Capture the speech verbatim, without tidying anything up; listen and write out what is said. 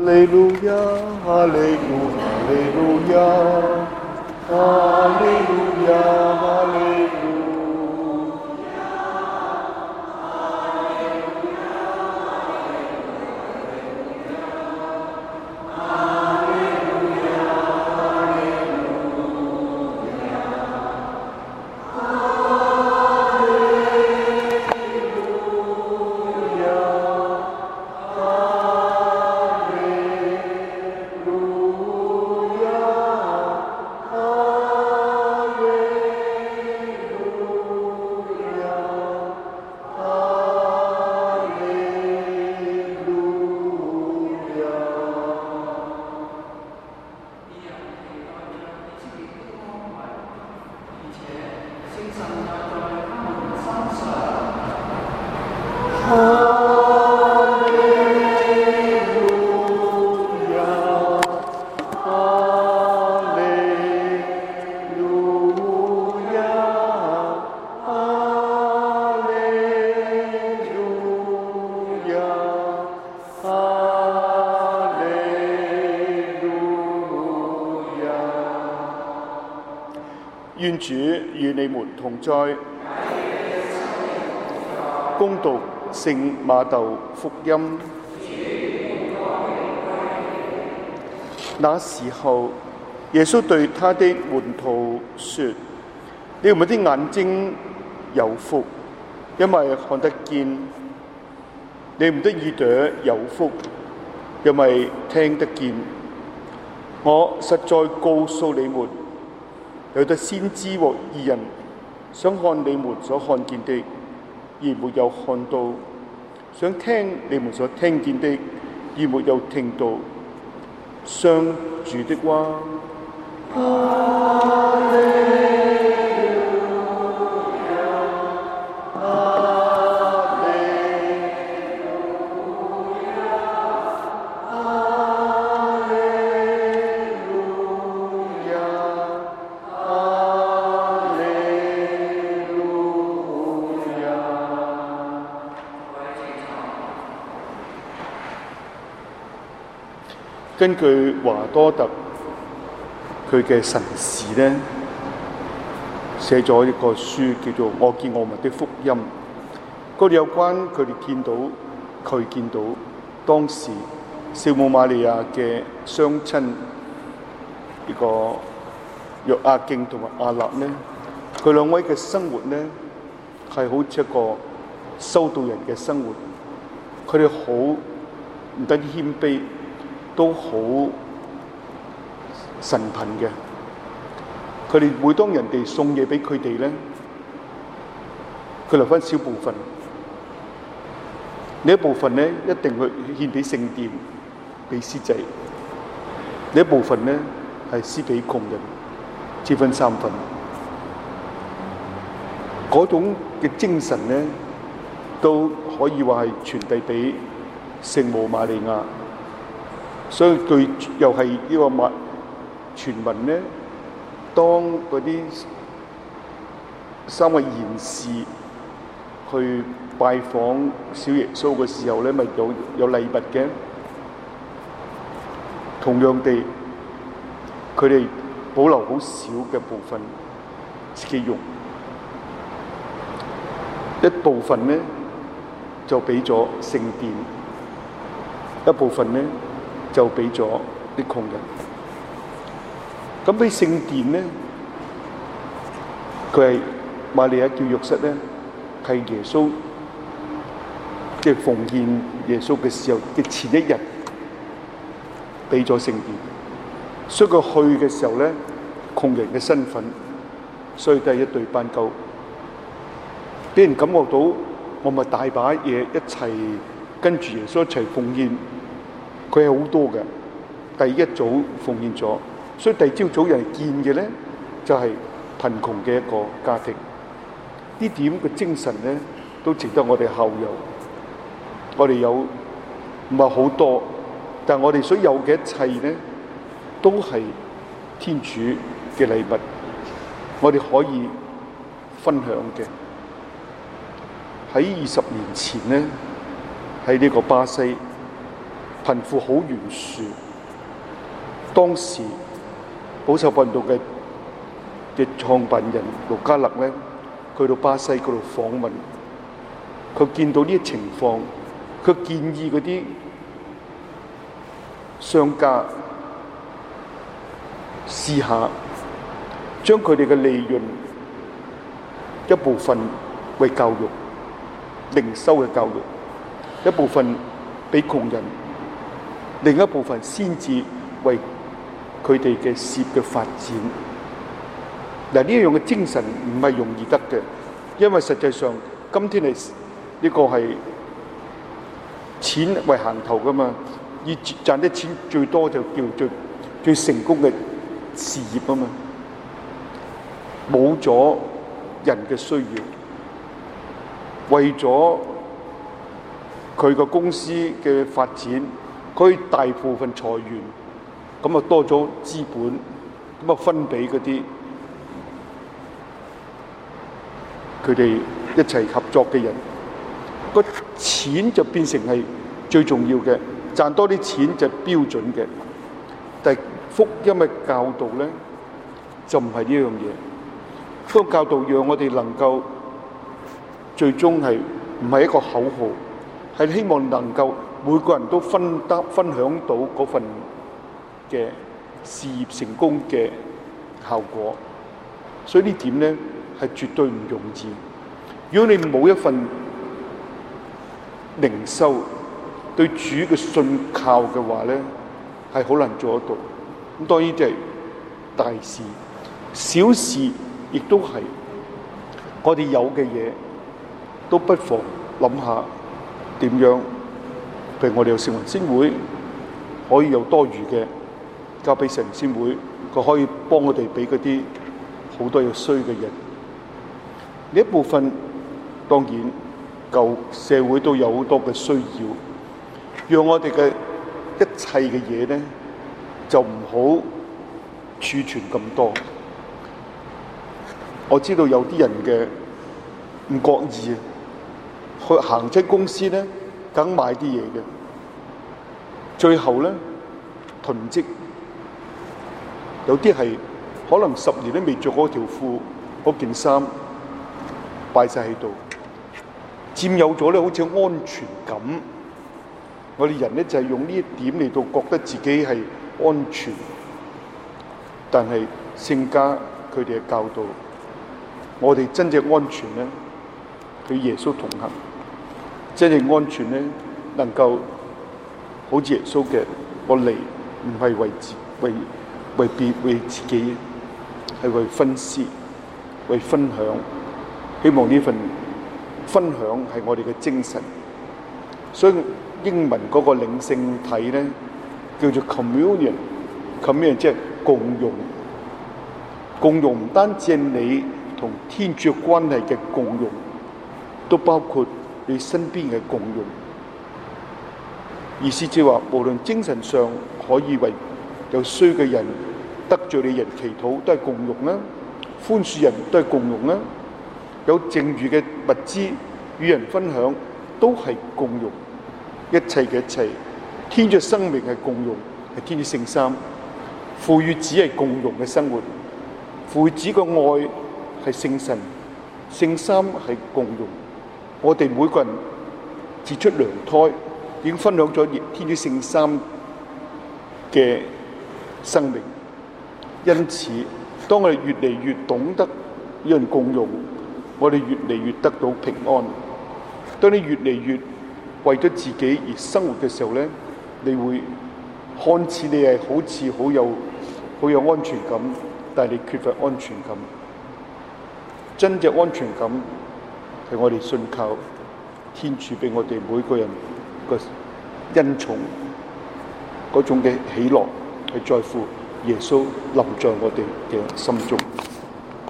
利路亞，哈利路哈利路亞，哈利路亞，哈利路。願主與你們同在。恭讀聖馬竇福音。那時候，耶穌對他的門徒說：你們的眼睛有福，因為看得見；你們的耳朵有福，因為聽得見。我實在告訴你們，有的先知和義人想看你們所看見的，而沒有看到；想聽你們所聽見的，而沒有聽到。上主的話。哈利路亞，哈利路亞，哈利路亞，哈利路亞。根據華多特佢嘅神視咧，寫咗一個書叫做《我見我民的福音》，嗰度有關佢哋見到佢見到當時聖母瑪利亞嘅雙親呢個約阿敬同埋亞納咧，佢兩位嘅生活咧係好似一個修道人嘅生活，佢哋好唔單止謙卑，都好神貧嘅。佢哋每當人哋送嘢俾佢哋咧，佢留翻少部分，呢一部分咧一定去獻俾聖殿，俾司祭；呢一部分咧係施俾窮人，只分三份。嗰種嘅精神咧，都可以話係傳遞俾聖母瑪利亞。所以佢又係呢個物傳聞咧，當嗰啲三位賢士去拜訪小耶穌嘅時候咧，咪有有禮物嘅。同樣地，佢哋保留好少嘅部分自己用，一部分咧就俾咗聖殿，一部分咧就俾咗啲窮人。咁俾聖殿咧，佢係瑪利亞叫約瑟咧，係耶穌即係奉獻耶穌嘅時候嘅前一日俾咗聖殿，所以佢去嘅時候咧，窮人嘅身份，所以都係一對斑鳩，俾人感覺到我咪大把嘢一齊跟住耶穌一齊奉獻。佢係好多嘅，第一組奉獻咗，所以第二朝早人見嘅咧就係、是、貧窮嘅一個家庭。呢點嘅精神咧都值得我哋效尤。我哋有唔係好多，但係我哋所有嘅一切咧都係天主嘅禮物，我哋可以分享嘅。喺二十年前咧，喺呢個巴西， 貧富好懸殊。當時保守運動嘅嘅創辦人盧嘉勒咧，去到巴西嗰度訪問，佢見到呢啲情況，佢建議嗰啲商家試下將佢哋嘅利潤一部分為教育、靈修嘅教育，一部分俾窮人，另一部分先至為佢哋嘅事業嘅發展。嗱，呢樣嘅精神唔係容易得嘅，因為實際上今天係呢個係錢為行頭噶嘛，要賺啲錢最多就叫最最成功嘅事業啊嘛，冇咗人嘅需要，為咗佢個公司嘅發展，佢大部分裁員，咁啊多咗資本，咁啊分俾嗰啲佢哋一齊合作嘅人，個錢就變成係最重要嘅，賺多啲錢就係標準嘅。但係福音嘅教導咧，就唔係呢樣嘢。福音教導讓我哋能夠最終係唔係一個口號，係希望能夠每個人都分得分享到嗰份嘅事業成功嘅效果。所以呢點咧係絕對唔容易。如果你冇一份靈修對主嘅信靠嘅話咧，係好難做得到。咁當然就係大事，小事亦都係。我哋有嘅嘢都不妨諗下點樣，譬如我哋有聖雲先會，可以有多餘嘅交俾聖先會，佢可以幫我哋俾嗰啲好多有需嘅人。呢一部分當然舊社會都有好多嘅需要，讓我哋嘅一切嘅嘢咧就唔好儲存咁多。我知道有啲人嘅唔覺意啊，去行出公司咧，梗買啲嘢嘅，最後咧囤積，有啲係可能十年都未着嗰條褲、嗰件衫，擺晒喺度，佔有咗咧好似安全感。我哋人咧就係用呢一點嚟到覺得自己係安全，但係聖家佢哋嘅教導，我哋真正安全咧，與耶穌同行。真正安全咧，能夠好似耶穌嘅，我嚟唔係為自為為別為自己，係為分施、為分享。希望呢份分享係我哋嘅精神。所以英文嗰個領聖體咧，叫做 communion，communion 即係共融。共融唔單止係你同天主關係嘅共融，都包括你身邊嘅共融。意思即係話，無論精神上可以為有需嘅人、得罪你人祈禱，都係共融啦；寬恕人都係共融啦；有剩餘嘅物資與人分享，都係共融。一切嘅一切，天主生命係共融，係天主聖三。父與子係共融嘅生活，父子嘅愛係聖神，聖三係共融。我哋每個人自出娘胎，已經分享咗天主聖三嘅生命。因此，當我哋越嚟越懂得與人共融，我哋越嚟越得到平安。當你越嚟越為咗自己而生活嘅時候咧，你會看似你係好似好有好有安全感，但係你缺乏安全感。真正安全感係我哋信靠天主俾我哋每個人個恩寵，嗰種嘅喜樂係在乎耶穌臨在我哋嘅心中。